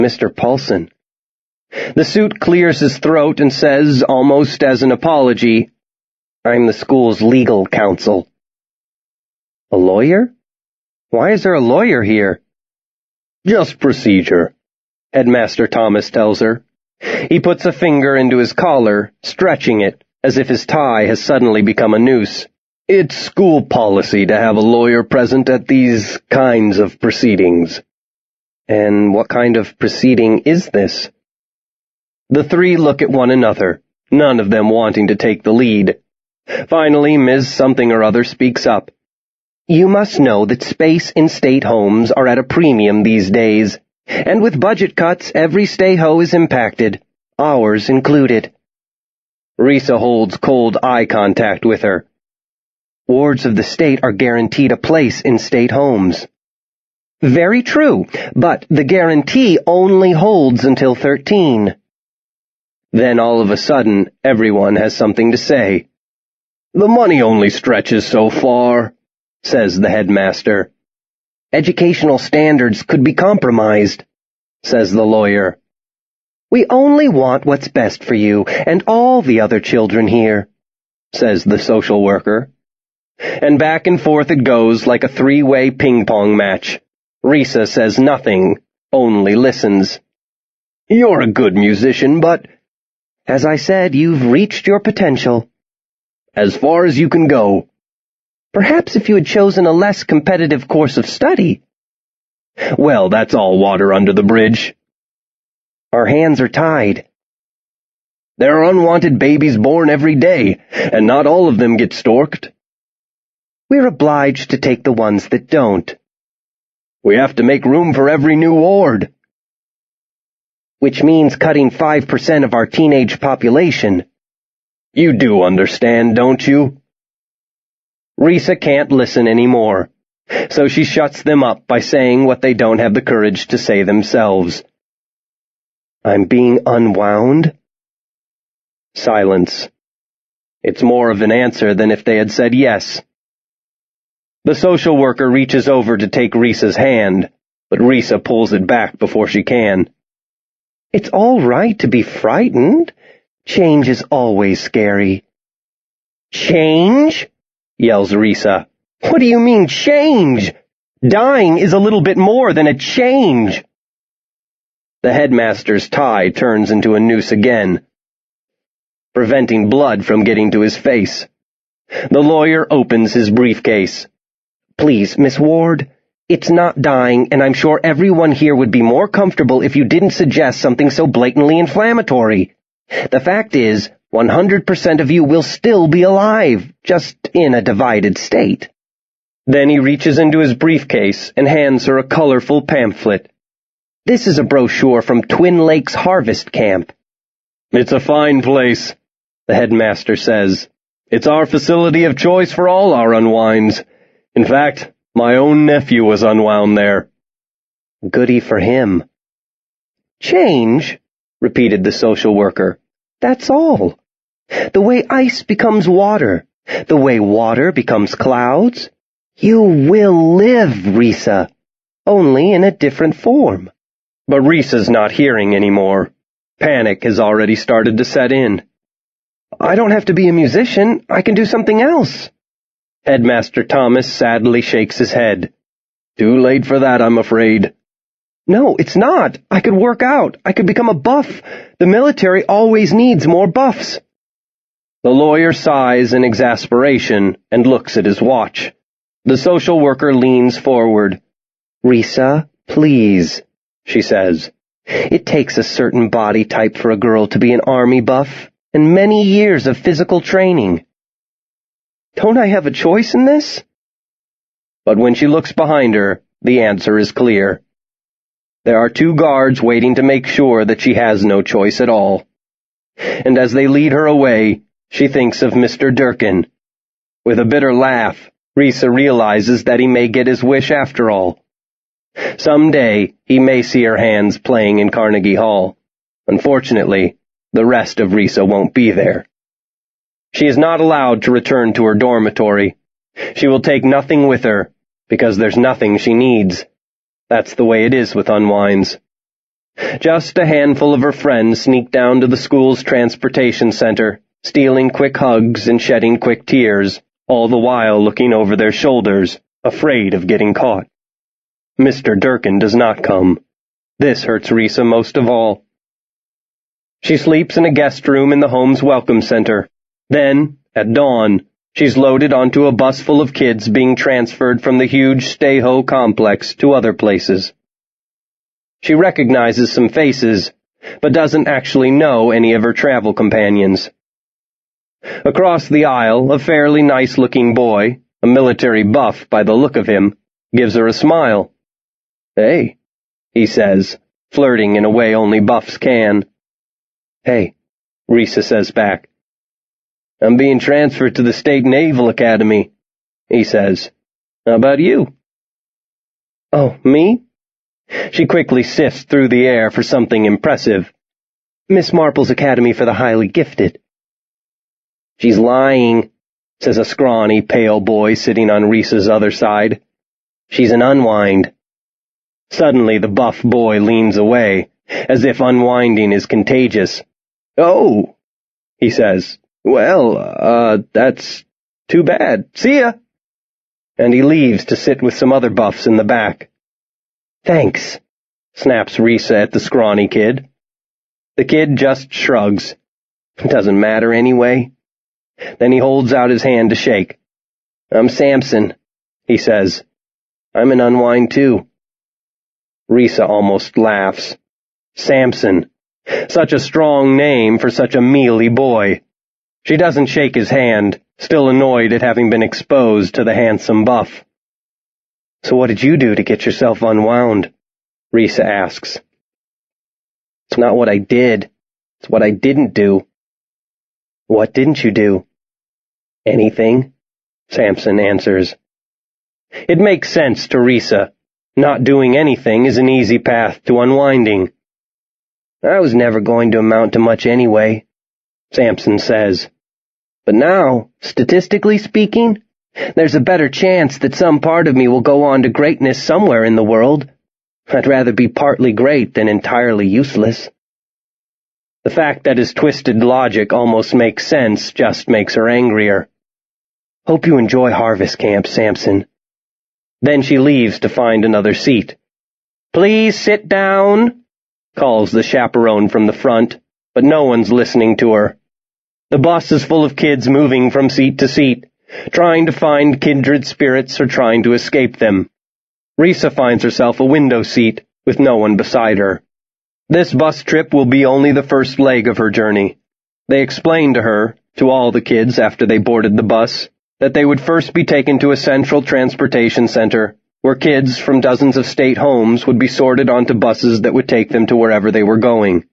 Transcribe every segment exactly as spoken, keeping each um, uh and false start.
Mister Paulson. The suit clears his throat and says, almost as an apology, I'm the school's legal counsel. A lawyer? Why is there a lawyer here? Just procedure, Headmaster Thomas tells her. He puts a finger into his collar, stretching it, as if his tie has suddenly become a noose. It's school policy to have a lawyer present at these kinds of proceedings. And what kind of proceeding is this? The three look at one another, none of them wanting to take the lead. Finally, Miz Something or Other speaks up. You must know that space in state homes are at a premium these days, and with budget cuts, every stay-ho is impacted, ours included. Risa holds cold eye contact with her. Wards of the state are guaranteed a place in state homes. Very true, but the guarantee only holds until thirteen. Then all of a sudden, everyone has something to say. The money only stretches so far, says the headmaster. Educational standards could be compromised, says the lawyer. We only want what's best for you and all the other children here, says the social worker. And back and forth it goes like a three-way ping-pong match. Risa says nothing, only listens. You're a good musician, but... As I said, you've reached your potential. As far as you can go. Perhaps if you had chosen a less competitive course of study. Well, that's all water under the bridge. Our hands are tied. There are unwanted babies born every day, and not all of them get storked. We're obliged to take the ones that don't. We have to make room for every new ward. Which means cutting five percent of our teenage population. You do understand, don't you? Risa can't listen anymore, so she shuts them up by saying what they don't have the courage to say themselves. I'm being unwound? Silence. It's more of an answer than if they had said yes. The social worker reaches over to take Risa's hand, but Risa pulls it back before she can. It's all right to be frightened. Change is always scary. Change? Yells Risa. What do you mean, change? Dying is a little bit more than a change. The headmaster's tie turns into a noose again, preventing blood from getting to his face. The lawyer opens his briefcase. Please, Miss Ward, it's not dying, and I'm sure everyone here would be more comfortable if you didn't suggest something so blatantly inflammatory. The fact is, one hundred percent of you will still be alive, just in a divided state. Then he reaches into his briefcase and hands her a colorful pamphlet. This is a brochure from Twin Lakes Harvest Camp. It's a fine place, the headmaster says. It's our facility of choice for all our unwinds. In fact, my own nephew was unwound there. Goody for him. Change, repeated the social worker. That's all. The way ice becomes water, the way water becomes clouds. You will live, Risa, only in a different form. But Risa's not hearing anymore. Panic has already started to set in. I don't have to be a musician. I can do something else. Headmaster Thomas sadly shakes his head. Too late for that, I'm afraid. No, it's not. I could work out. I could become a buff. The military always needs more buffs. The lawyer sighs in exasperation and looks at his watch. The social worker leans forward. Risa, please, she says. It takes a certain body type for a girl to be an army buff, and many years of physical training. Don't I have a choice in this? But when she looks behind her, the answer is clear. There are two guards waiting to make sure that she has no choice at all. And as they lead her away, she thinks of Mister Durkin. With a bitter laugh, Risa realizes that he may get his wish after all. Someday, he may see her hands playing in Carnegie Hall. Unfortunately, the rest of Risa won't be there. She is not allowed to return to her dormitory. She will take nothing with her, because there's nothing she needs. That's the way it is with unwinds. Just a handful of her friends sneak down to the school's transportation center, stealing quick hugs and shedding quick tears, all the while looking over their shoulders, afraid of getting caught. Mister Durkin does not come. This hurts Risa most of all. She sleeps in a guest room in the home's welcome center. Then, at dawn, she's loaded onto a bus full of kids being transferred from the huge Stay-Ho complex to other places. She recognizes some faces, but doesn't actually know any of her travel companions. Across the aisle, a fairly nice-looking boy, a military buff by the look of him, gives her a smile. "Hey," he says, flirting in a way only buffs can. "Hey," Risa says back. "I'm being transferred to the State Naval Academy," he says. "How about you?" "Oh, me?" She quickly sifts through the air for something impressive. "Miss Marple's Academy for the Highly Gifted." "She's lying," says a scrawny, pale boy sitting on Risa's other side. "She's an unwind." Suddenly the buff boy leans away, as if unwinding is contagious. "Oh," he says. "Well, uh, that's too bad. See ya." And he leaves to sit with some other buffs in the back. "Thanks," snaps Risa at the scrawny kid. The kid just shrugs. "Doesn't matter anyway." Then he holds out his hand to shake. "I'm Samson," he says. "I'm an unwind too." Risa almost laughs. Samson. Such a strong name for such a mealy boy. She doesn't shake his hand, still annoyed at having been exposed to the handsome buff. "So what did you do to get yourself unwound?" Risa asks. "It's not what I did. It's what I didn't do." "What didn't you do?" "Anything," Samson answers. It makes sense to Risa. Not doing anything is an easy path to unwinding. "I was never going to amount to much anyway," Samson says. "But now, statistically speaking, there's a better chance that some part of me will go on to greatness somewhere in the world. I'd rather be partly great than entirely useless." The fact that his twisted logic almost makes sense just makes her angrier. "Hope you enjoy harvest camp, Samson." Then she leaves to find another seat. "Please sit down," calls the chaperone from the front, but no one's listening to her. The bus is full of kids moving from seat to seat, trying to find kindred spirits or trying to escape them. Risa finds herself a window seat, with no one beside her. This bus trip will be only the first leg of her journey. They explained to her, to all the kids after they boarded the bus, that they would first be taken to a central transportation center, where kids from dozens of state homes would be sorted onto buses that would take them to wherever they were going.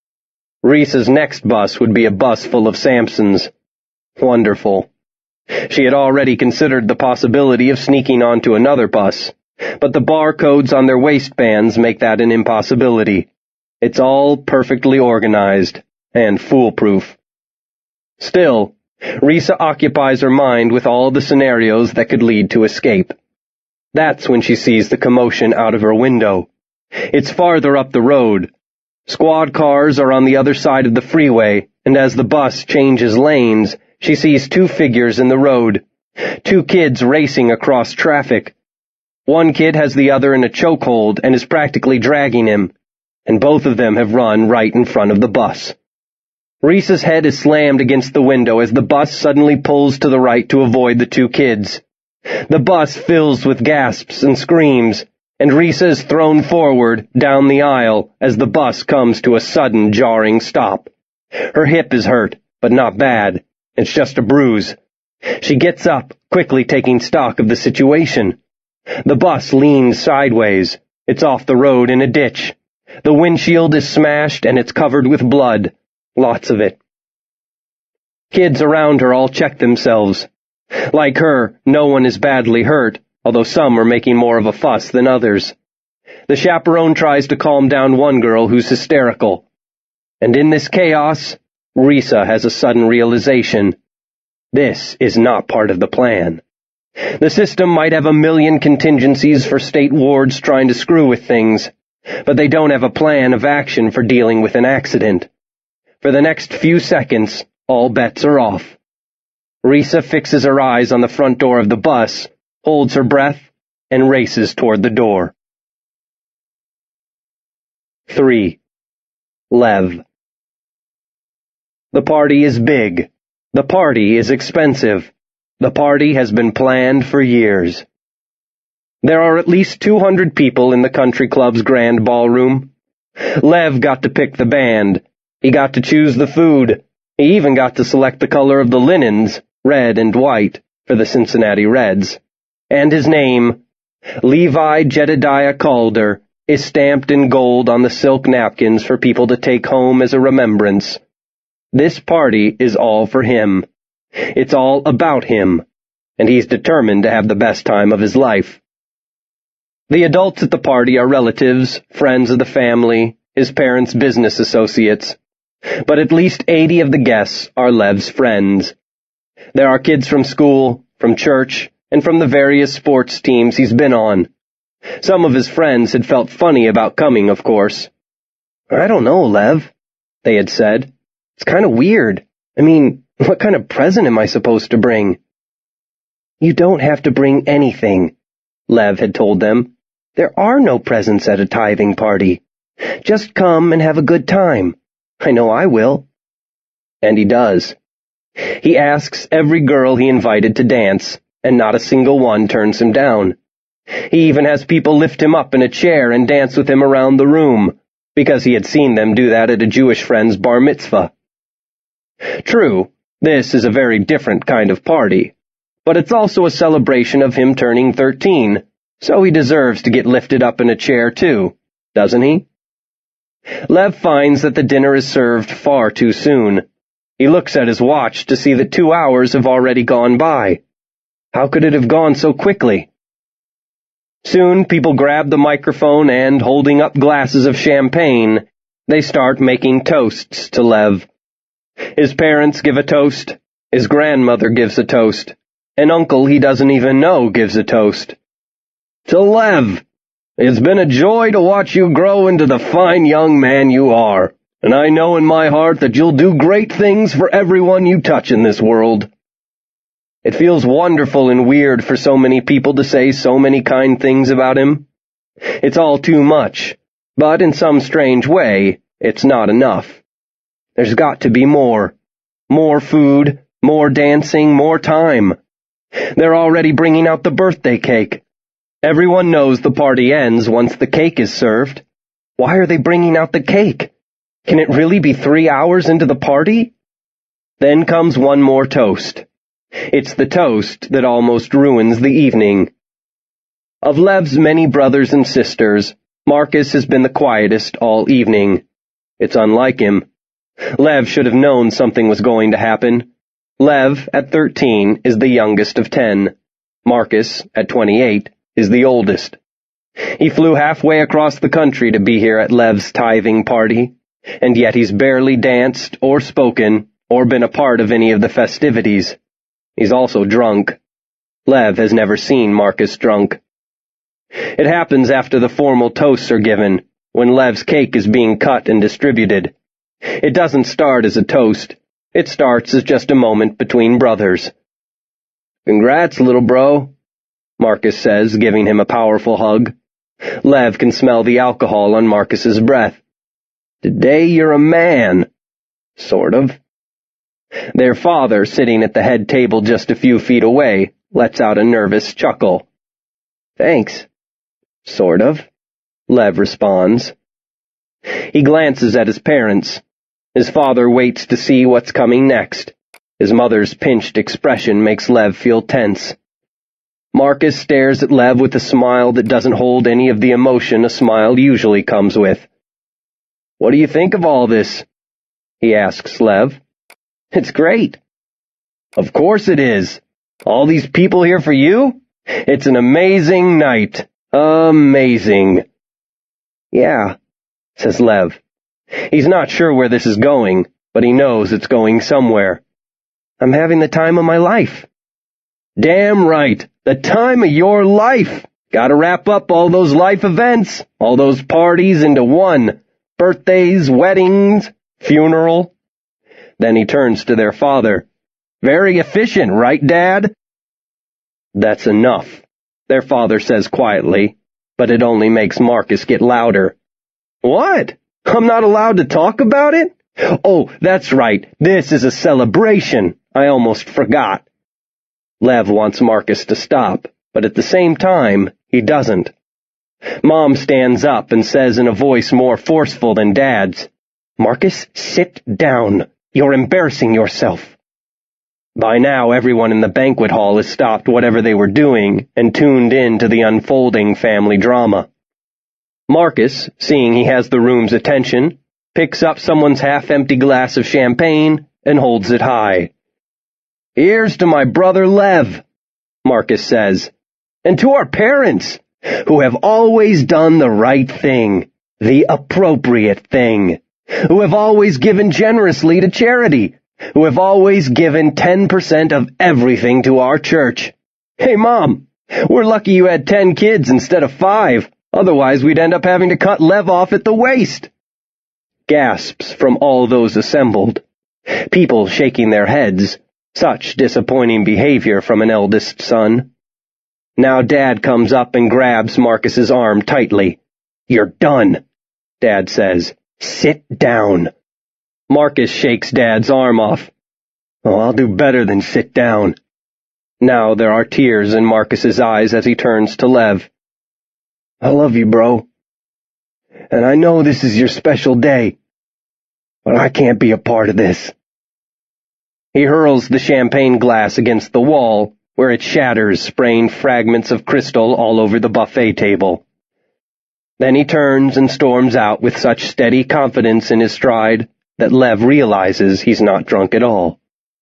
Risa's next bus would be a bus full of Samsons. Wonderful. She had already considered the possibility of sneaking onto another bus, but the barcodes on their waistbands make that an impossibility. It's all perfectly organized and foolproof. Still, Risa occupies her mind with all the scenarios that could lead to escape. That's when she sees the commotion out of her window. It's farther up the road. Squad cars are on the other side of the freeway, and as the bus changes lanes, she sees two figures in the road. Two kids racing across traffic. One kid has the other in a chokehold and is practically dragging him, and both of them have run right in front of the bus. Risa's head is slammed against the window as the bus suddenly pulls to the right to avoid the two kids. The bus fills with gasps and screams, and Risa is thrown forward down the aisle as the bus comes to a sudden jarring stop. Her hip is hurt, but not bad. It's just a bruise. She gets up, quickly taking stock of the situation. The bus leans sideways. It's off the road in a ditch. The windshield is smashed and it's covered with blood. Lots of it. Kids around her all check themselves. Like her, no one is badly hurt, although some are making more of a fuss than others. The chaperone tries to calm down one girl who's hysterical. And in this chaos, Risa has a sudden realization. This is not part of the plan. The system might have a million contingencies for state wards trying to screw with things, but they don't have a plan of action for dealing with an accident. For the next few seconds, all bets are off. Risa fixes her eyes on the front door of the bus, holds her breath, and races toward the door. Three. Lev. The party is big. The party is expensive. The party has been planned for years. There are at least two hundred people in the country club's grand ballroom. Lev got to pick the band. He got to choose the food. He even got to select the color of the linens, red and white, for the Cincinnati Reds. And his name, Levi Jedediah Calder, is stamped in gold on the silk napkins for people to take home as a remembrance. This party is all for him. It's all about him, and he's determined to have the best time of his life. The adults at the party are relatives, friends of the family, his parents' business associates, but at least eighty of the guests are Lev's friends. There are kids from school, from church, and from the various sports teams he's been on. Some of his friends had felt funny about coming, of course. "I don't know, Lev," they had said. "It's kind of weird. I mean, what kind of present am I supposed to bring?" "You don't have to bring anything," Lev had told them. "There are no presents at a tithing party. Just come and have a good time. I know I will." And he does. He asks every girl he invited to dance, and not a single one turns him down. He even has people lift him up in a chair and dance with him around the room, because he had seen them do that at a Jewish friend's bar mitzvah. True, this is a very different kind of party, but it's also a celebration of him turning thirteen, so he deserves to get lifted up in a chair too, doesn't he? Lev finds that the dinner is served far too soon. He looks at his watch to see that two hours have already gone by. How could it have gone so quickly? Soon people grab the microphone and, holding up glasses of champagne, they start making toasts to Lev. His parents give a toast, his grandmother gives a toast, an uncle he doesn't even know gives a toast. "To Lev, it's been a joy to watch you grow into the fine young man you are, and I know in my heart that you'll do great things for everyone you touch in this world." It feels wonderful and weird for so many people to say so many kind things about him. It's all too much, but in some strange way, it's not enough. There's got to be more. More food, more dancing, more time. They're already bringing out the birthday cake. Everyone knows the party ends once the cake is served. Why are they bringing out the cake? Can it really be three hours into the party? Then comes one more toast. It's the toast that almost ruins the evening. Of Lev's many brothers and sisters, Marcus has been the quietest all evening. It's unlike him. Lev should have known something was going to happen. Lev, at thirteen, is the youngest of ten. Marcus, at twenty-eight, is the oldest. He flew halfway across the country to be here at Lev's tithing party, and yet he's barely danced or spoken or been a part of any of the festivities. He's also drunk. Lev has never seen Marcus drunk. It happens after the formal toasts are given, when Lev's cake is being cut and distributed. It doesn't start as a toast. It starts as just a moment between brothers. "Congrats, little bro," Marcus says, giving him a powerful hug. Lev can smell the alcohol on Marcus's breath. "Today you're a man." Sort of. Their father, sitting at the head table just a few feet away, lets out a nervous chuckle. "Thanks." Sort of, Lev responds. He glances at his parents. His father waits to see what's coming next. His mother's pinched expression makes Lev feel tense. Marcus stares at Lev with a smile that doesn't hold any of the emotion a smile usually comes with. "What do you think of all this?" he asks Lev. "It's great." "Of course it is. All these people here for you? It's an amazing night. Amazing." "Yeah," says Lev. He's not sure where this is going, but he knows it's going somewhere. "I'm having the time of my life." "Damn right. The time of your life. Gotta wrap up all those life events, all those parties into one. Birthdays, weddings, funeral. Then he turns to their father. Very efficient, right, Dad? That's enough, their father says quietly, but it only makes Marcus get louder. What? I'm not allowed to talk about it? Oh, that's right, this is a celebration. I almost forgot. Lev wants Marcus to stop, but at the same time, he doesn't. Mom stands up and says in a voice more forceful than Dad's, Marcus, sit down. You're embarrassing yourself. By now, everyone in the banquet hall has stopped whatever they were doing and tuned in to the unfolding family drama. Marcus, seeing he has the room's attention, picks up someone's half-empty glass of champagne and holds it high. Here's to my brother Lev, Marcus says, and to our parents, who have always done the right thing, the appropriate thing, who have always given generously to charity, who have always given ten percent of everything to our church. Hey, Mom, we're lucky you had ten kids instead of five. Otherwise, we'd end up having to cut Lev off at the waist. Gasps from all those assembled. People shaking their heads. Such disappointing behavior from an eldest son. Now Dad comes up and grabs Marcus's arm tightly. You're done, Dad says. Sit down. Marcus shakes Dad's arm off. Oh, I'll do better than sit down. Now there are tears in Marcus's eyes as he turns to Lev. I love you, bro. And I know this is your special day, but I can't be a part of this. He hurls the champagne glass against the wall, where it shatters, spraying fragments of crystal all over the buffet table. Then he turns and storms out with such steady confidence in his stride that Lev realizes he's not drunk at all.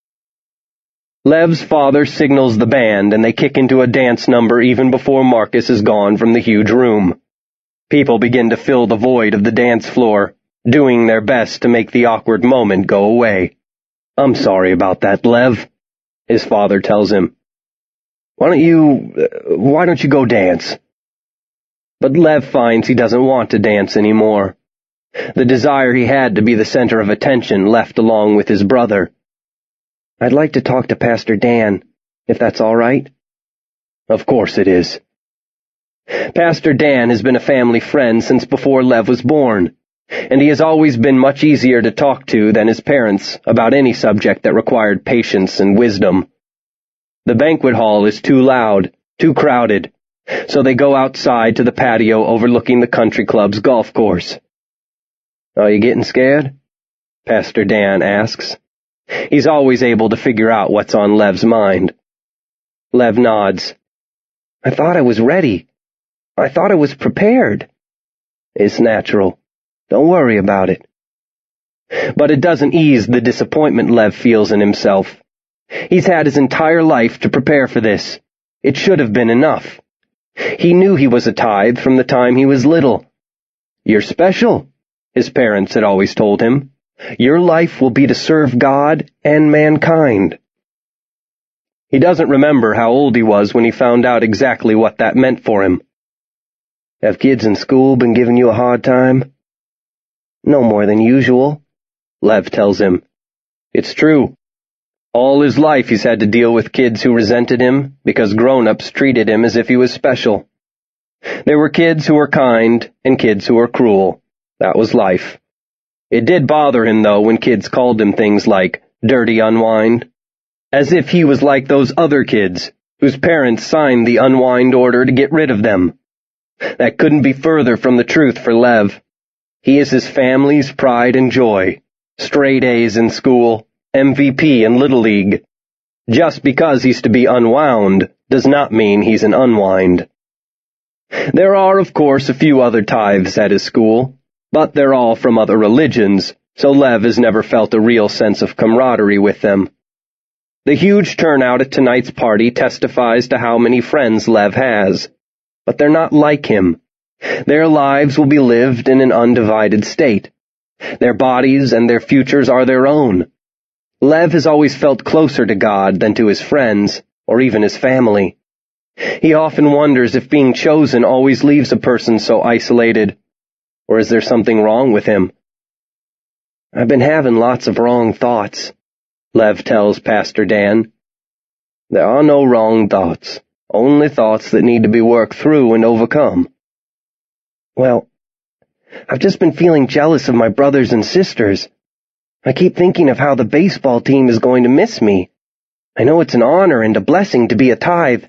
Lev's father signals the band, and they kick into a dance number even before Marcus is gone from the huge room. People begin to fill the void of the dance floor, doing their best to make the awkward moment go away. I'm sorry about that, Lev, his father tells him. Why don't you, uh, why don't you go dance? But Lev finds he doesn't want to dance anymore. The desire he had to be the center of attention left along with his brother. I'd like to talk to Pastor Dan, if that's all right. Of course it is. Pastor Dan has been a family friend since before Lev was born, and he has always been much easier to talk to than his parents about any subject that required patience and wisdom. The banquet hall is too loud, too crowded, so they go outside to the patio overlooking the country club's golf course. Are you getting scared? Pastor Dan asks. He's always able to figure out what's on Lev's mind. Lev nods. I thought I was ready. I thought I was prepared. It's natural. Don't worry about it. But it doesn't ease the disappointment Lev feels in himself. He's had his entire life to prepare for this. It should have been enough. He knew he was a tithe from the time he was little. You're special, his parents had always told him. Your life will be to serve God and mankind. He doesn't remember how old he was when he found out exactly what that meant for him. Have kids in school been giving you a hard time? No more than usual, Lev tells him. It's true. All his life he's had to deal with kids who resented him because grown-ups treated him as if he was special. There were kids who were kind and kids who were cruel. That was life. It did bother him, though, when kids called him things like dirty unwind, as if he was like those other kids whose parents signed the unwind order to get rid of them. That couldn't be further from the truth for Lev. He is his family's pride and joy, straight A's in school, M V P in Little League. Just because he's to be unwound does not mean he's an unwind. There are, of course, a few other tithes at his school, but they're all from other religions, so Lev has never felt a real sense of camaraderie with them. The huge turnout at tonight's party testifies to how many friends Lev has, but they're not like him. Their lives will be lived in an undivided state. Their bodies and their futures are their own. Lev has always felt closer to God than to his friends, or even his family. He often wonders if being chosen always leaves a person so isolated, or is there something wrong with him? I've been having lots of wrong thoughts, Lev tells Pastor Dan. There are no wrong thoughts, only thoughts that need to be worked through and overcome. Well, I've just been feeling jealous of my brothers and sisters. I keep thinking of how the baseball team is going to miss me. I know it's an honor and a blessing to be a tithe,